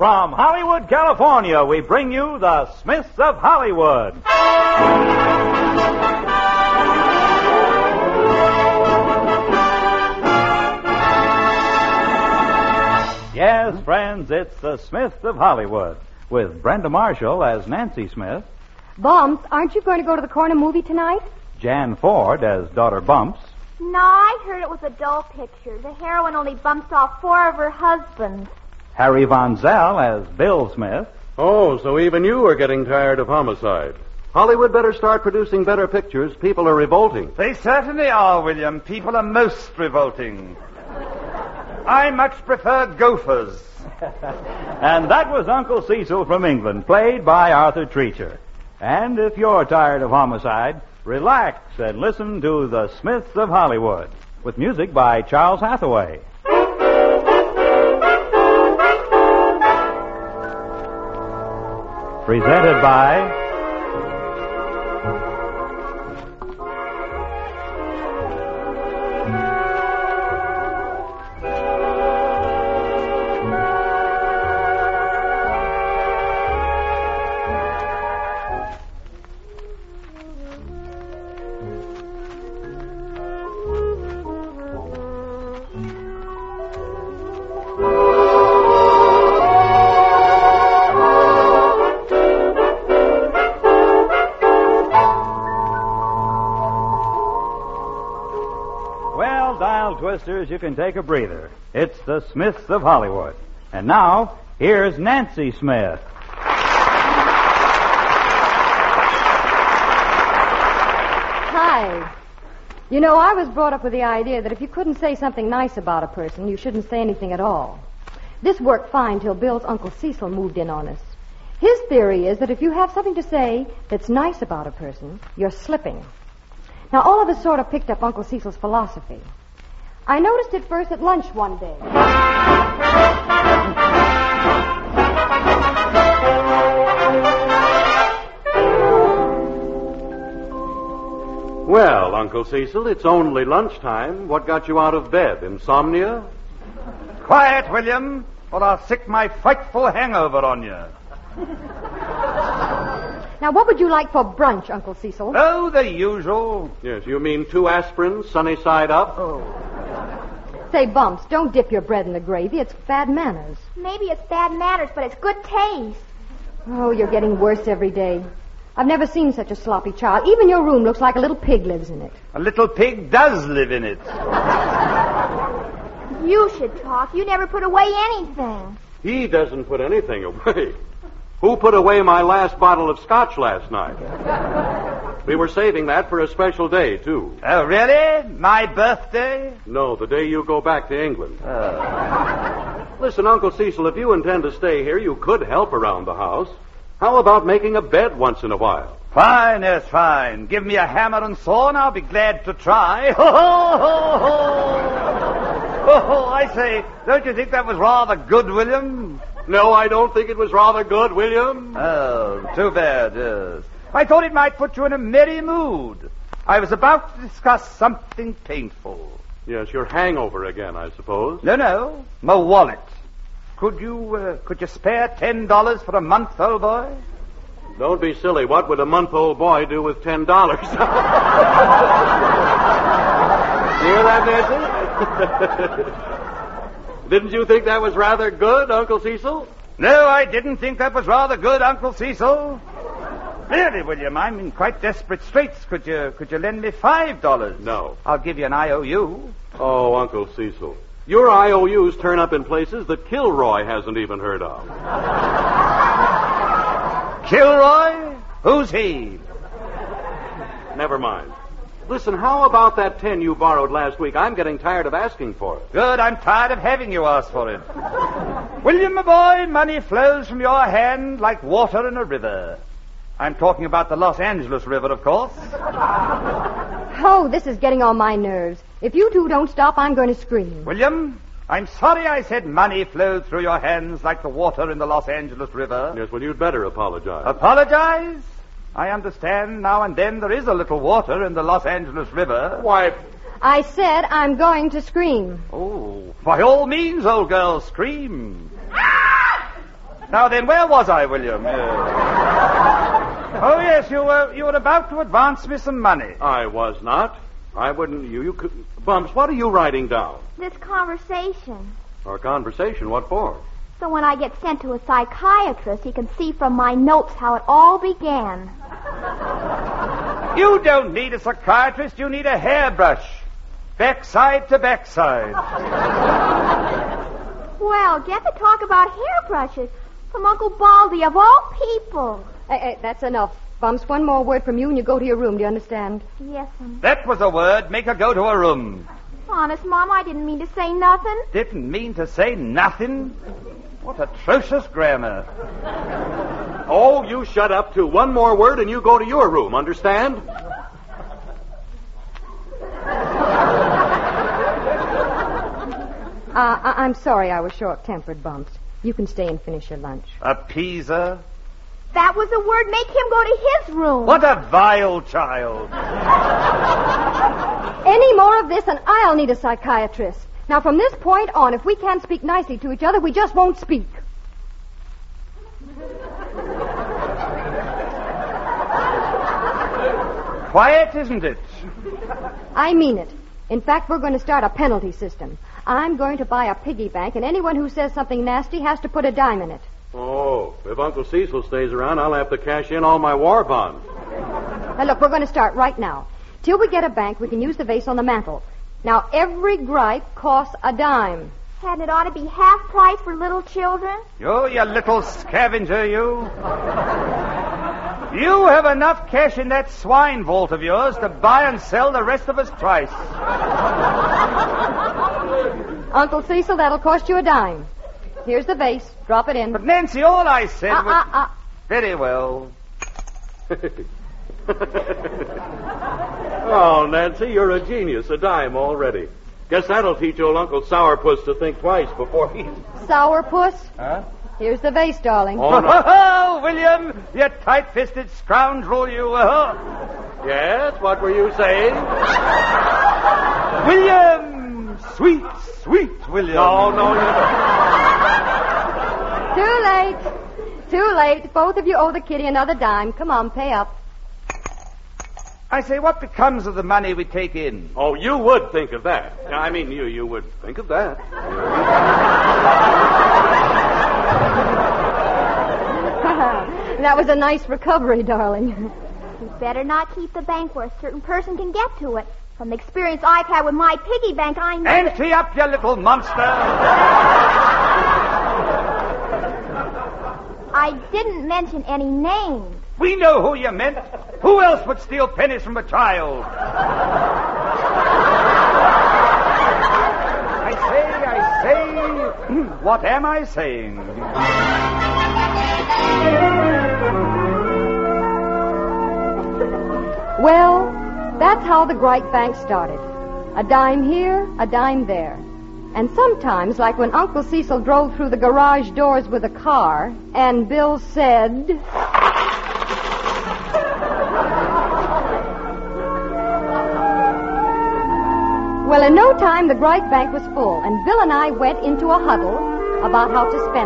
From Hollywood, California, we bring you the Smiths of Hollywood. Yes, friends, it's the Smiths of Hollywood, with Brenda Marshall as Nancy Smith. Bumps, aren't you going to go to the corner movie tonight? Jan Ford as Daughter Bumps. No, I heard it was a dull picture. The heroine only bumps off 4 of her husbands. Harry Von Zell as Bill Smith. Oh, so even you are getting tired of homicide. Hollywood better start producing better pictures. People are revolting. They certainly are, William. People are most revolting. I much prefer gophers. And that was Uncle Cecil from England, played by Arthur Treacher. And if you're tired of homicide, relax and listen to the Smiths of Hollywood, with music by Charles Hathaway. Presented by Twisters, you can take a breather. It's the Smiths of Hollywood. And now, here's Nancy Smith. Hi. You know, I was brought up with the idea that if you couldn't say something nice about a person, you shouldn't say anything at all. This worked fine till Bill's Uncle Cecil moved in on us. His theory is that if you have something to say that's nice about a person, you're slipping. Now, all of us sort of picked up Uncle Cecil's philosophy. I noticed it first at lunch one day. Well, Uncle Cecil, it's only lunchtime. What got you out of bed? Insomnia? Quiet, William, or I'll sick my frightful hangover on you. Now, what would you like for brunch, Uncle Cecil? Oh, the usual. Yes, you mean 2 aspirins, sunny side up? Oh. Say, Bumps, don't dip your bread in the gravy. It's bad manners. Maybe it's bad manners, but it's good taste. Oh, you're getting worse every day. I've never seen such a sloppy child. Even your room looks like a little pig lives in it. A little pig does live in it. You should talk. You never put away anything. He doesn't put anything away. Who put away my last bottle of scotch last night? We were saving that for a special day, too. Oh, really? My birthday? No, the day you go back to England. Listen, Uncle Cecil, if you intend to stay here, you could help around the house. How about making a bed once in a while? Fine, yes, fine. Give me a hammer and saw, and I'll be glad to try. Ho, ho, ho, ho. Oh, I say, don't you think that was rather good, William? No, I don't think it was rather good, William. Oh, too bad, yes. I thought it might put you in a merry mood. I was about to discuss something painful. Yes, your hangover again, I suppose. No, my wallet. Could you spare $10 for a month, old boy? Don't be silly. What would a month-old boy do with $10? Hear that, Nancy? Didn't you think that was rather good, Uncle Cecil? No, I didn't think that was rather good, Uncle Cecil. Really, William, I'm in quite desperate straits. Could you lend me $5? No. I'll give you an IOU. Oh, Uncle Cecil. Your IOUs turn up in places that Kilroy hasn't even heard of. Kilroy? Who's he? Never mind. Listen, how about that 10 you borrowed last week? I'm getting tired of asking for it. Good, I'm tired of having you ask for it. William, my boy, money flows from your hand like water in a river. I'm talking about the Los Angeles River, of course. Oh, this is getting on my nerves. If you two don't stop, I'm going to scream. William, I'm sorry I said money flowed through your hands like the water in the Los Angeles River. Yes, well, you'd better apologize. Apologize? I understand now and then there is a little water in the Los Angeles River. Why... I said I'm going to scream. Oh, by all means, old girl, scream. Now then, where was I, William? Oh, yes, you were about to advance me some money. I was not. I wouldn't. You could. Bumps, what are you writing down? This conversation. Our conversation? What for? So when I get sent to a psychiatrist, he can see from my notes how it all began. You don't need a psychiatrist. You need a hairbrush. Backside to backside. Well, get to talk about hairbrushes from Uncle Baldy, of all people. Hey, that's enough. Bumps, one more word from you and you go to your room. Do you understand? Yes, That was a word. Make her go to her room. Honest, Mom, I didn't mean to say nothing. Didn't mean to say nothing? What atrocious grammar. Oh, you shut up, too. One more word and you go to your room, understand? I'm sorry I was short-tempered, Bumps. You can stay and finish your lunch. Appease her? That was the word. Make him go to his room. What a vile child. Any more of this and I'll need a psychiatrist. Now, from this point on, if we can't speak nicely to each other, we just won't speak. Quiet, isn't it? I mean it. In fact, we're going to start a penalty system. I'm going to buy a piggy bank, and anyone who says something nasty has to put a dime in it. Oh, if Uncle Cecil stays around, I'll have to cash in all my war bonds. Now, look, we're going to start right now. Till we get a bank, we can use the vase on the mantel. Now, every gripe costs a dime. Hadn't it ought to be half price for little children? You little scavenger, you. You have enough cash in that swine vault of yours to buy and sell the rest of us twice. Uncle Cecil, that'll cost you a dime. Here's the vase. Drop it in. But, Nancy, all I said was... Very well. Oh, Nancy, you're a genius. A dime already. Guess that'll teach old Uncle Sourpuss to think twice before he... Sourpuss? Huh? Here's the vase, darling. Oh, no. Oh, William, you tight-fisted scoundrel, you. Yes, what were you saying? William! Sweet, sweet William. No, you don't. Too late. Too late. Both of you owe the kitty another dime. Come on, pay up. I say, what becomes of the money we take in? Oh, you would think of that. I mean, you would think of that. That was a nice recovery, darling. You better not keep the bank where a certain person can get to it. From the experience I've had with my piggy bank, I know... Ante up, you little monster! I didn't mention any names. We know who you meant. Who else would steal pennies from a child? I say, what am I saying? Well, that's how the Gripe Bank started. A dime here, a dime there. And sometimes, like when Uncle Cecil drove through the garage doors with a car, and Bill said... Well, in no time, the Gripe Bank was full, and Bill and I went into a huddle about how to spend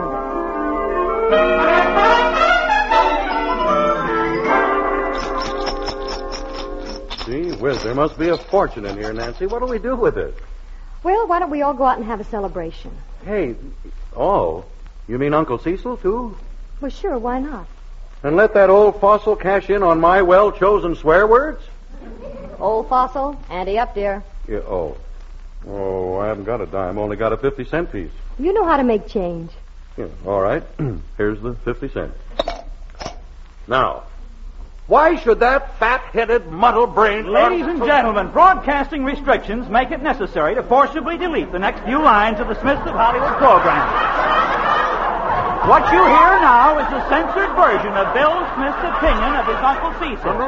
it. Gee whiz, there must be a fortune in here, Nancy. What do we do with it? Well, why don't we all go out and have a celebration? Hey, you mean Uncle Cecil, too? Well, sure, why not? And let that old fossil cash in on my well-chosen swear words? Old fossil, ante up, dear. Yeah, I haven't got a dime. Only got a 50-cent piece. You know how to make change. Yeah, all right. Here's the 50 cents. Now, why should that fat-headed, muddle-brained... Ladies and gentlemen, broadcasting restrictions make it necessary to forcibly delete the next few lines of the Smiths of Hollywood program. What you hear now is the censored version of Bill Smith's opinion of his Uncle Cecil.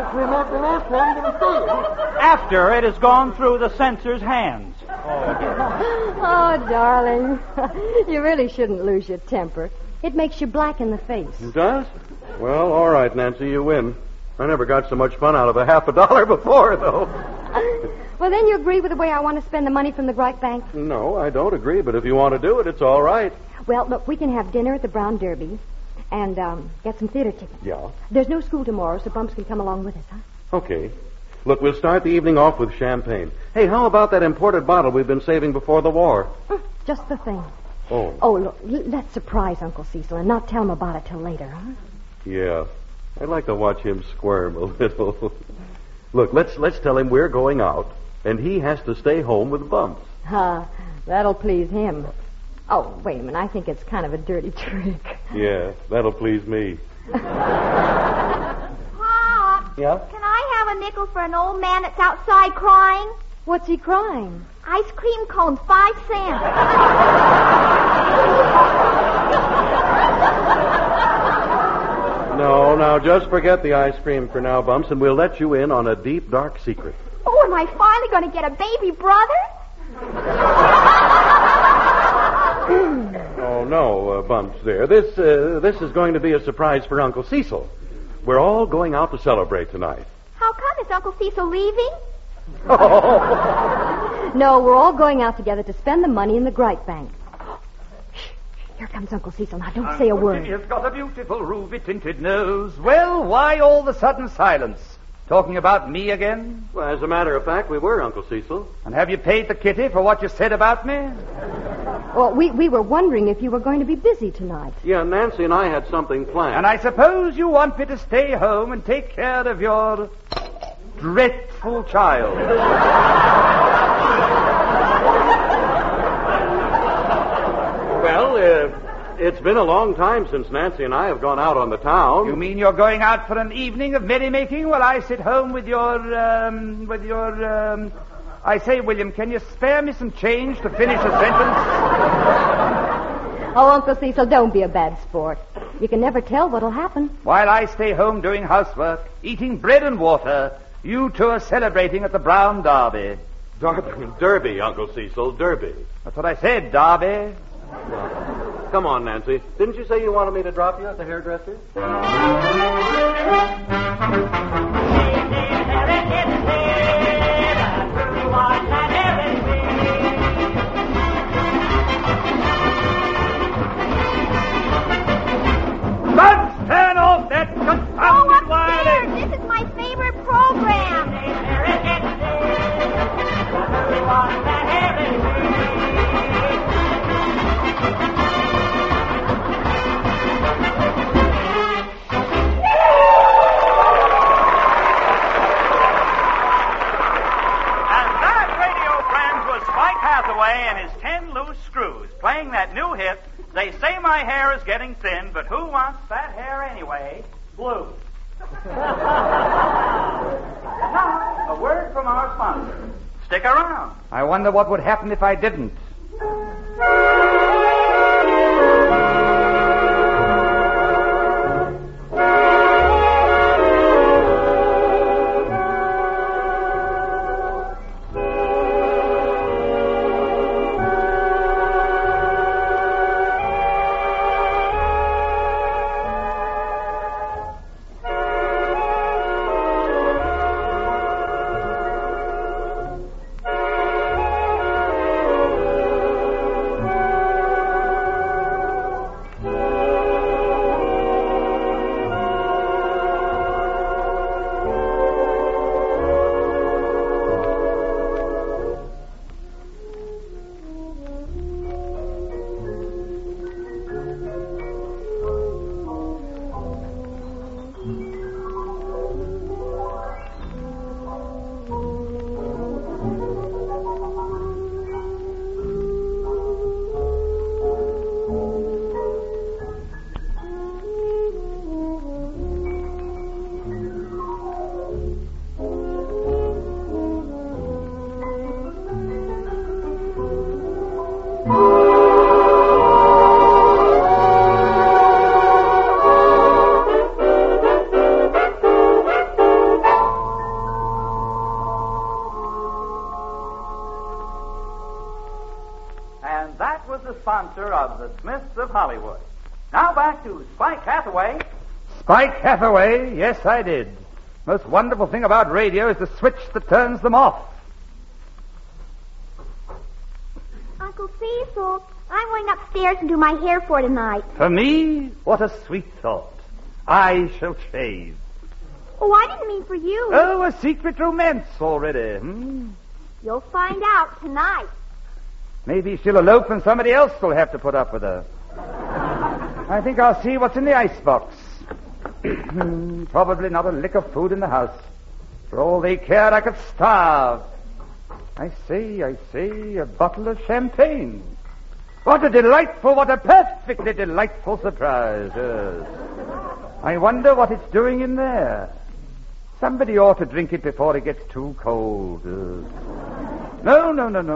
After it has gone through the censor's hands. Oh, darling. You really shouldn't lose your temper. It makes you black in the face. It does? Well, all right, Nancy, you win. I never got so much fun out of a $50 before, though. Well, then you agree with the way I want to spend the money from the Gripe Bank? No, I don't agree, but if you want to do it, it's all right. Well, look, we can have dinner at the Brown Derby. and get some theater tickets. Yeah. There's no school tomorrow, so Bumps can come along with us, huh? Okay. Look, we'll start the evening off with champagne. Hey, how about that imported bottle we've been saving before the war? Just the thing. Oh. Oh, look, let's surprise Uncle Cecil and not tell him about it till later, huh? Yeah. I'd like to watch him squirm a little. Look, let's tell him we're going out, and he has to stay home with Bumps. That'll please him. Oh, wait a minute. I think it's kind of a dirty trick. Yeah, that'll please me. Pop, Yeah? can I have a nickel for an old man that's outside crying? What's he crying? Ice cream cone, 5 cents. No, now just forget the ice cream for now, Bumps, and we'll let you in on a deep, dark secret. Oh, am I finally going to get a baby brother? Oh, no, Bumps there. This is going to be a surprise for Uncle Cecil. We're all going out to celebrate tonight. How come? Is Uncle Cecil leaving? No, we're all going out together to spend the money in the Gripe Bank. Shh, here comes Uncle Cecil. Now, don't say a word. He's got a beautiful ruby-tinted nose. Well, why all the sudden silence? Talking about me again? Well, as a matter of fact, we were, Uncle Cecil. And have you paid the kitty for what you said about me? Well, we were wondering if you were going to be busy tonight. Yeah, Nancy and I had something planned. And I suppose you want me to stay home and take care of your dreadful child. Well, it's been a long time since Nancy and I have gone out on the town. You mean you're going out for an evening of merrymaking while I sit home with your... I say, William, can you spare me some change to finish a sentence? Oh, Uncle Cecil, don't be a bad sport. You can never tell what'll happen. While I stay home doing housework, eating bread and water, you two are celebrating at the Brown Derby. Derby, Uncle Cecil, Derby. That's what I said, Derby. Come on, Nancy. Didn't you say you wanted me to drop you at the hairdresser? Let's turn off that confounded wireless! This is my favorite program. And his 10 loose screws, playing that new hit, They Say My Hair Is Getting Thin, but who wants that hair anyway? Blue. Now, a word from our sponsor. Stick around. I wonder what would happen if I didn't. Sponsor of the Smiths of Hollywood. Now back to Spike Hathaway. Spike Hathaway? Yes, I did. Most wonderful thing about radio is the switch that turns them off. Uncle Cecil, I'm going upstairs and do my hair for tonight. For me? What a sweet thought. I shall shave. Oh, I didn't mean for you. Oh, a secret romance already. You'll find out tonight. Maybe she'll elope and somebody else will have to put up with her. I think I'll see what's in the icebox. Probably not a lick of food in the house. For all they cared, I could starve. I see, a bottle of champagne. What a perfectly delightful surprise. Yes. I wonder what it's doing in there. Somebody ought to drink it before it gets too cold. No.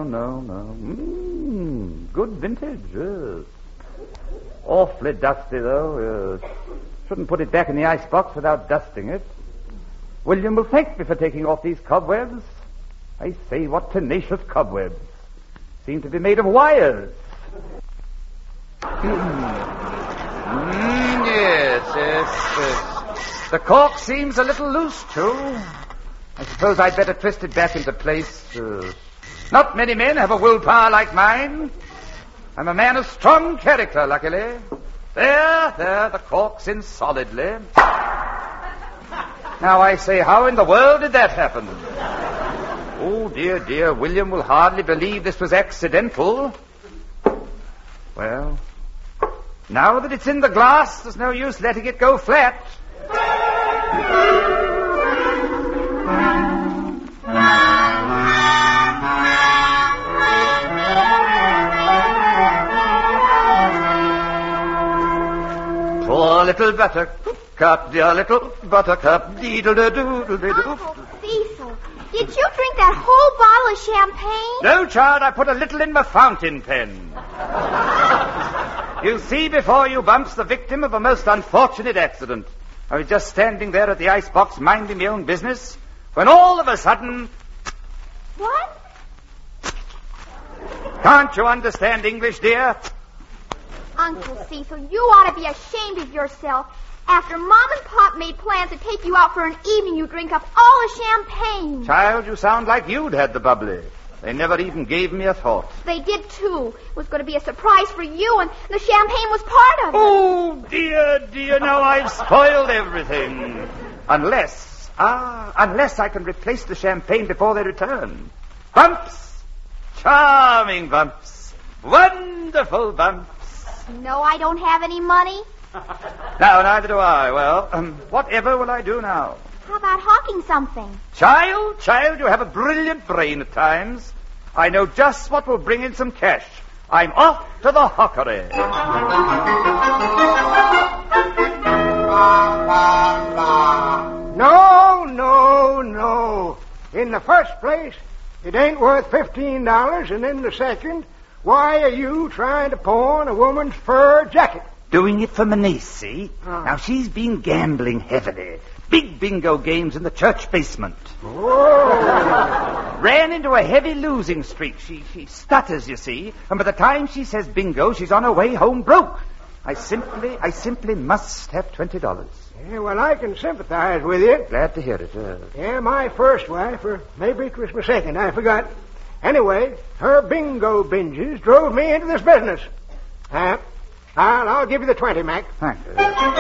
Good vintage, yes. Awfully dusty, though, yes. Shouldn't put it back in the icebox without dusting it. William will thank me for taking off these cobwebs. I say, what tenacious cobwebs. Seem to be made of wires. Yes. The cork seems a little loose, too. I suppose I'd better twist it back into place. Not many men have a willpower like mine. I'm a man of strong character, luckily. There, the cork's in solidly. Now I say, how in the world did that happen? Oh, dear, William will hardly believe this was accidental. Well, now that it's in the glass, there's no use letting it go flat. Poor little buttercup, dear little buttercup, deedle-de-doodle-de-doo. Uncle Cecil, did you drink that whole bottle of champagne? No, child, I put a little in my fountain pen. You see before you, Bumps, the victim of a most unfortunate accident. I was just standing there at the icebox minding my own business when all of a sudden... What? Can't you understand English, dear? Uncle Cecil, you ought to be ashamed of yourself. After Mom and Pop made plans to take you out for an evening, you drink up all the champagne. Child, you sound like you'd had the bubbly. They never even gave me a thought. They did, too. It was going to be a surprise for you, and the champagne was part of it. Oh, dear, now I've spoiled everything. Unless I can replace the champagne before they return. Bumps! Charming Bumps. Wonderful Bumps. No, I don't have any money. No, neither do I. Well, whatever will I do now? How about hawking something? Child, you have a brilliant brain at times. I know just what will bring in some cash. I'm off to the hawkery. No. In the first place, it ain't worth $15, and in the second, why are you trying to pawn a woman's fur jacket? Doing it for my niece, see? Now, she's been gambling heavily. Big bingo games in the church basement. Oh. Ran into a heavy losing streak. She stutters, you see, and by the time she says bingo, she's on her way home broke. I simply must have $20. Yeah, well, I can sympathize with you. Glad to hear it. Yeah, my first wife, or maybe it was my second, I forgot. Anyway, her bingo binges drove me into this business. I'll give you the 20, Mac. Thank you.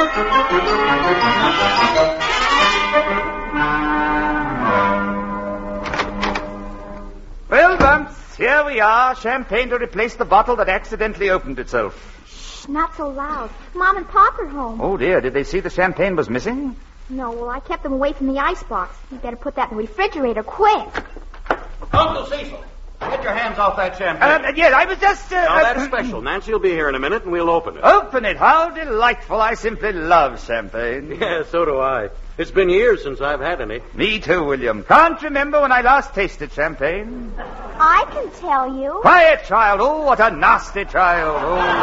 Well, Bumps, here we are. Champagne to replace the bottle that accidentally opened itself. Shh, not so loud. Mom and Pop are home. Oh, dear. Did they see the champagne was missing? No, well, I kept them away from the icebox. You better put that in the refrigerator quick. Uncle Cecil, get your hands off that champagne. Yes, I was just... Now, that's special. Nancy will be here in a minute, and we'll open it. Open it? How delightful. I simply love champagne. Yeah, so do I. It's been years since I've had any. Me too, William. Can't remember when I last tasted champagne. I can tell you. Quiet, child. Oh, what a nasty child.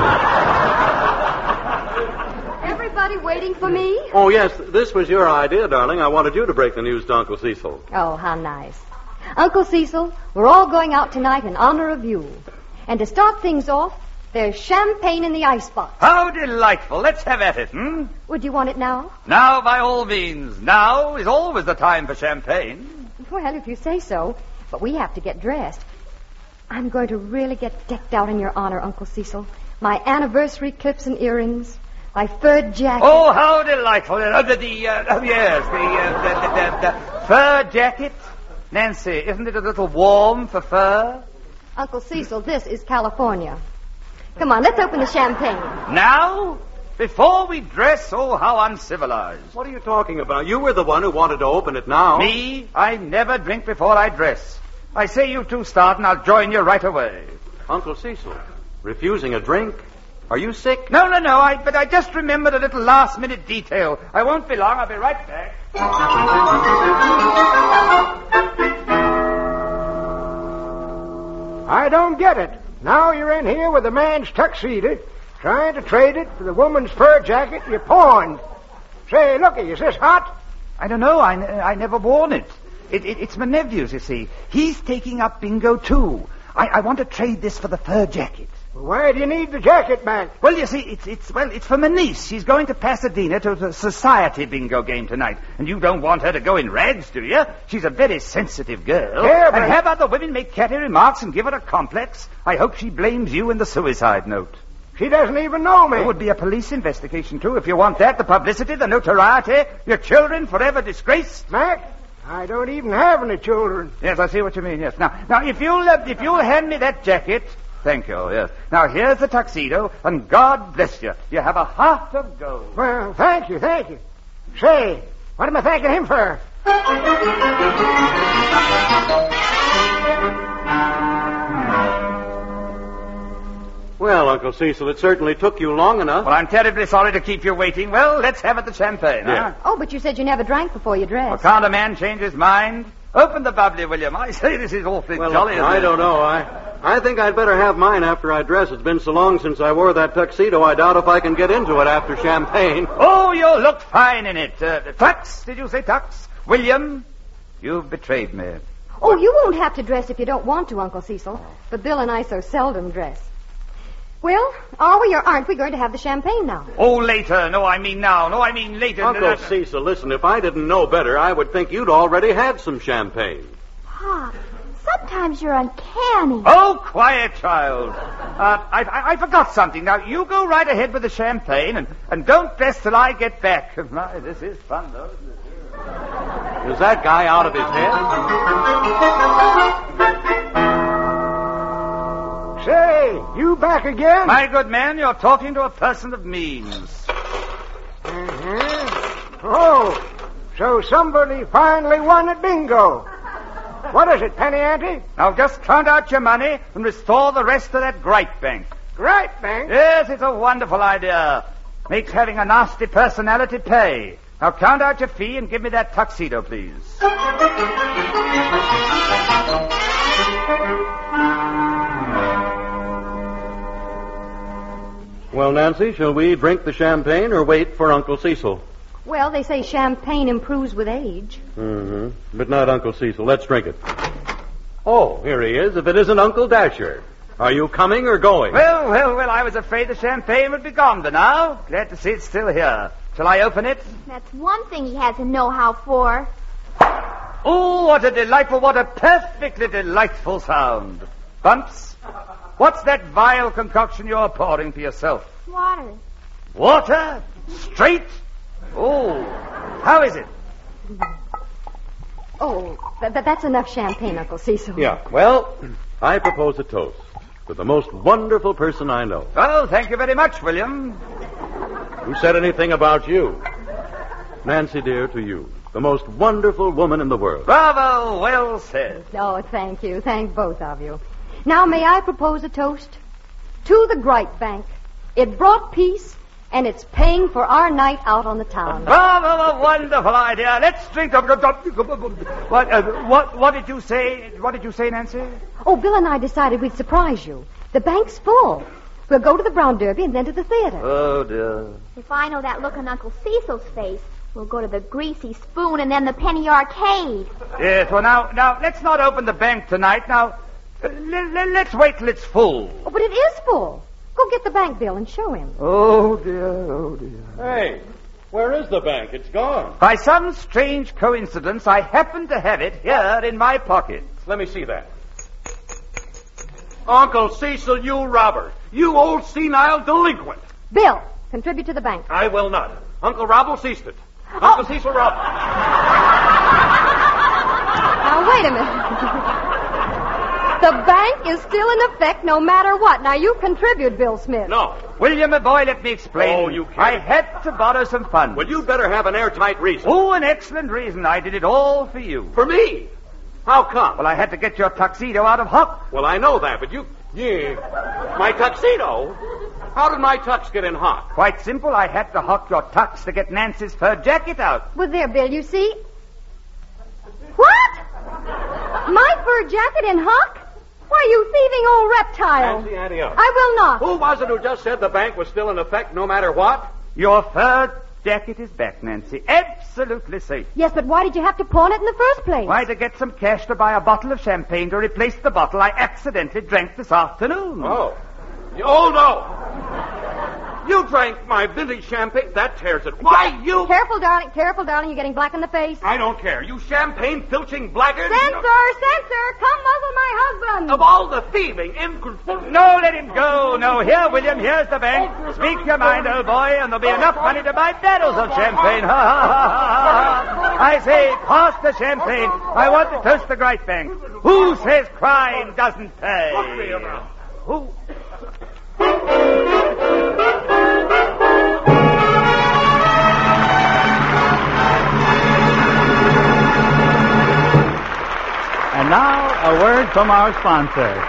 Oh. Everybody waiting for me? Oh, yes, this was your idea, darling. I wanted you to break the news to Uncle Cecil. Oh, how nice. Uncle Cecil, we're all going out tonight in honor of you. And to start things off, there's champagne in the icebox. How delightful. Let's have at it, Would you want it now? Now, by all means. Now is always the time for champagne. Well, if you say so. But we have to get dressed. I'm going to really get decked out in your honor, Uncle Cecil. My anniversary clips and earrings, my fur jacket. Oh, how delightful. The fur jacket. Nancy, isn't it a little warm for fur? Uncle Cecil, this is California. Come on, let's open the champagne. Now? Before we dress? Oh, how uncivilized. What are you talking about? You were the one who wanted to open it now. Me? I never drink before I dress. I say you two start and I'll join you right away. Uncle Cecil, refusing a drink? Are you sick? No. But I just remembered a little last-minute detail. I won't be long. I'll be right back. I don't get it. Now you're in here with a man's tuxedo, trying to trade it for the woman's fur jacket you pawned. Say, looky, is this hot? I don't know. I never worn it. It's my nephew's, you see. He's taking up bingo, too. I want to trade this for the fur jacket. Well, why do you need the jacket back? Well, you see, it's for my niece. She's going to Pasadena to the society bingo game tonight. And you don't want her to go in rags, do you? She's a very sensitive girl. Yeah, but... And have other women make catty remarks and give her a complex. I hope she blames you in the suicide note. She doesn't even know me. There would be a police investigation, too, if you want that. The publicity, the notoriety, your children forever disgraced. Mac, I don't even have any children. Yes, I see what you mean, yes. Now, if you'll hand me that jacket... Thank you, yes. Now, here's the tuxedo, and God bless you. You have a heart of gold. Well, thank you. Say, what am I thanking him for? Well, Uncle Cecil, it certainly took you long enough. Well, I'm terribly sorry to keep you waiting. Well, let's have it the champagne, Yeah. huh? Oh, but you said you never drank before you Well, dressed. can't a man change his mind? Open the bubbly, William. I say this is awfully jolly. Isn't I it? don't know. I think I'd better have mine after I dress. It's been so long since I wore that tuxedo, I doubt if I can get into it after champagne. Oh, you look fine in it. Tux, did you say Tux? William, you've betrayed me. Oh, you won't have to dress if you don't want to, Uncle Cecil. But Bill and I so seldom dress. Well, are we or aren't we going to have the champagne now? Oh, later. No, I mean now. No, I mean later. Uncle Cecil, listen, if I didn't know better, I would think you'd already had some champagne. Pop, sometimes you're uncanny. Oh, quiet, child. I forgot something. Now, you go right ahead with the champagne and don't dress till I get back. My, this is fun, though, isn't it? Is that guy out of his head? Say, you back again? My good man, you're talking to a person of means. Oh, so somebody finally won at bingo. What is it, Penny Ante? Now just count out your money and restore the rest to that Gripe Bank. Gripe Bank? Yes, it's a wonderful idea. Makes having a nasty personality pay. Now count out your fee and give me that tuxedo, please. Well, Nancy, shall we drink the champagne or wait for Uncle Cecil? Well, they say champagne improves with age. Mm-hmm. But not Uncle Cecil. Let's drink it. Oh, here he is. If it isn't Uncle Dasher. Are you coming or going? Well, I was afraid the champagne would be gone by now. Glad to see it's still here. Shall I open it? That's one thing he has a know-how for. Oh, what a perfectly delightful sound. Bumps, what's that vile concoction you're pouring for yourself? Water. Water? Straight? Oh, how is it? Oh, that's enough champagne, Uncle Cecil. Yeah. Well, I propose a toast to the most wonderful person I know. Oh, thank you very much, William. Who said anything about you? Nancy, dear, to you. The most wonderful woman in the world. Bravo, well said. Oh, thank you. Thank both of you. Now, may I propose a toast? To the Gripe Bank. It brought peace, and it's paying for our night out on the town. Bravo, a wonderful idea. Let's drink. What did you say? What did you say, Nancy? Oh, Bill and I decided we'd surprise you. The bank's full. We'll go to the Brown Derby and then to the theater. Oh, dear. If I know that look on Uncle Cecil's face, we'll go to the Greasy Spoon and then the Penny Arcade. Yes, well, now, let's not open the bank tonight. Now, let's wait till it's full. Oh, but it is full. Go get the bank bill and show him. Oh, dear, oh, dear. Hey, where is the bank? It's gone. By some strange coincidence, I happen to have it here in my pocket. Let me see that. Uncle Cecil, you robber. You old senile delinquent. Bill, contribute to the bank. I will not. Uncle Rob will cease it. Uncle Cecil Rob. Now, wait a minute. The bank is still in effect no matter what. Now, you contribute, Bill Smith. No. William, my boy, let me explain. Oh, you can't. I had to borrow some funds. Well, you'd better have an airtight reason. Oh, an excellent reason. I did it all for you. For me? How come? Well, I had to get your tuxedo out of Huck. Well, I know that, but you... Yeah. My tuxedo? How did my tux get in Huck? Quite simple. I had to Huck your tux to get Nancy's fur jacket out. Well, there, Bill, you see. What? My fur jacket in Huck? Why, you thieving old reptile. Nancy, ante up. I will not. Who was it who just said the bank was still in effect no matter what? Your fur jacket is back, Nancy. Absolutely safe. Yes, but why did you have to pawn it in the first place? Why, to get some cash to buy a bottle of champagne to replace the bottle I accidentally drank this afternoon. Oh. Oh, no. You drank my vintage champagne. That tears it. Why, you... Careful, darling. Careful, darling. You're getting black in the face. I don't care. You champagne-filching blackguard. Censor! Come muzzle my husband! Of all the thieving, No, let him go. No, here, William, here's the bank. Speak your mind, old boy, and there'll be enough money to buy barrels of champagne. Ha, ha, ha, ha. I say, pass the champagne. I want to toast the great bank. Who says crime doesn't pay? Who? And now, a word from our sponsor.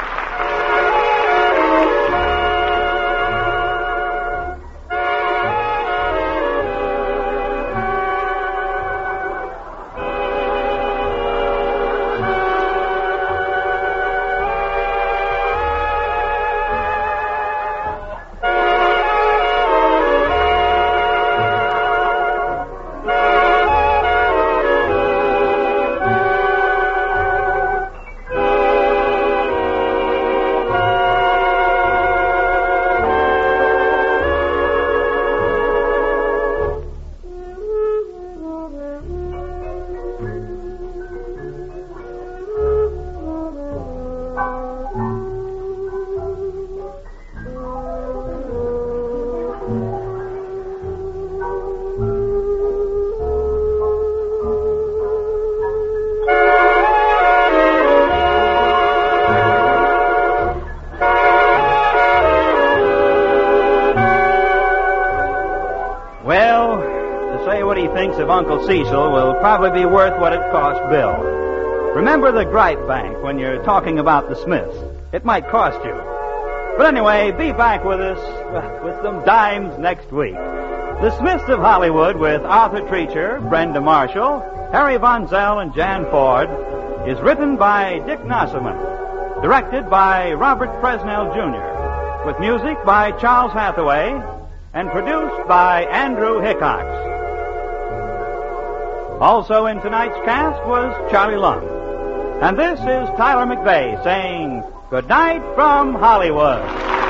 Thinks of Uncle Cecil will probably be worth what it cost Bill. Remember the Gripe Bank when you're talking about the Smiths. It might cost you. But anyway, be back with us with some dimes next week. The Smiths of Hollywood with Arthur Treacher, Brenda Marshall, Harry Von Zell, and Jan Ford is written by Dick Nosserman, directed by Robert Presnell Jr., with music by Charles Hathaway, and produced by Andrew Hickox. Also in tonight's cast was Charlie Lund. And this is Tyler McVeigh saying good night from Hollywood.